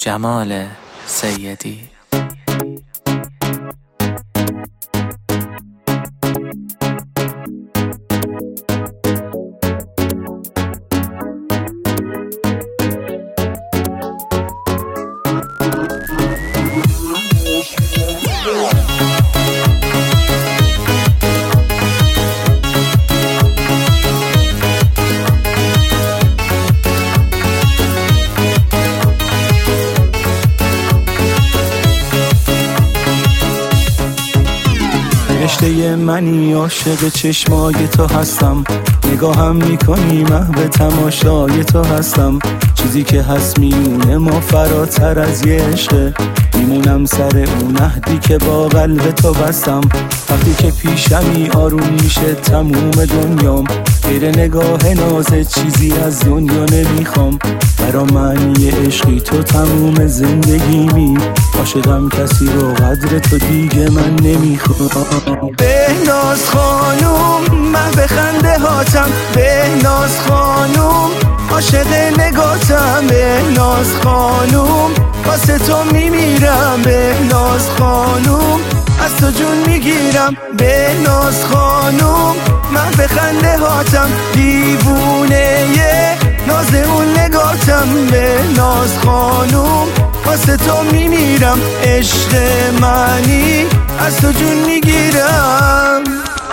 جمال سیدی. رشته منی عاشق چشمای تو هستم، نگاهم میکنی محو تماشای تو هستم. چیزی که هست میونه ما فراتر از یه عشقه، میمونم سر اون عهدی که با قلب تو بستم. وقتی که پیشمی آروم میشه تموم دنیام، غیر نگاه نازت چیزی از دنیا نمیخوام. برا معنی عشقی تو تموم زندگیمی، عاشقم کسی رو قدر تو دیگه من نمیخوام. بهناز خانوم من به خنده هاتم، بهناز خانوم عاشق نگاتم، بهناز خانوم واسه تو میمیرم، بهناز خانوم از تو جون میگیرم، بهناز خانوم من به خنده هاتم، دیوونه ناز اون نگاتم، بهناز خانوم واسه تو میمیرم، عشق منی از تو جون میگیرم.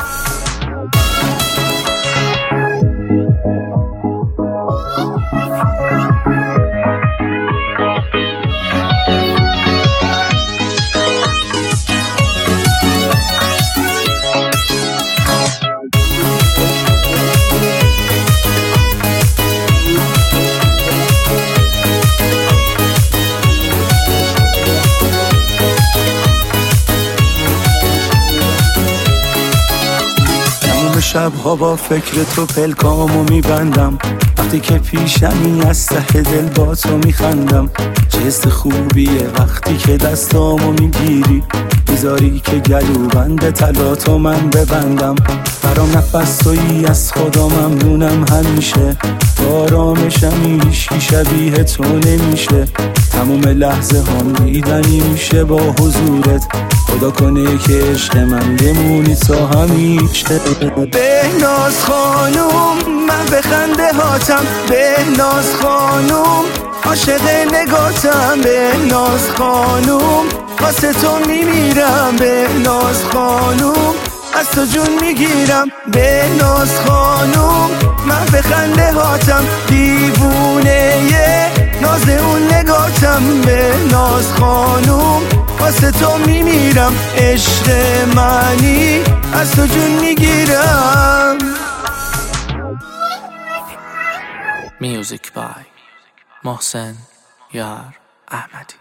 شبها با فکر تو پلکامو میبندم، وقتی که پیشمی از ته دل با تو میخندم. چه حس خوبیه وقتی که دستامو میگیری، میذاری که گلوبند طلاتو من ببندم. برام نفس تویی از خدا ممنونم همیشه، آرامشم هیچکی شبیه تو نمیشه. تموم لحظه هم دیدنی میشه با حضورت، خدا کنه که عشق من بمونی تا همیشه. بهناز خانوم من به خنده هاتم، بهناز خانوم عاشق نگاتم، بهناز خانوم واسه تو میمیرم، بهناز خانوم از تو جون میگیرم، بهناز خانوم من به خنده هاتم، دیوونه ناز اون نگاتم، بهناز خانوم واسه تو میمیرم، عشق منی از تو جون میگیرم. میوزیک بای محسن یار احمدی.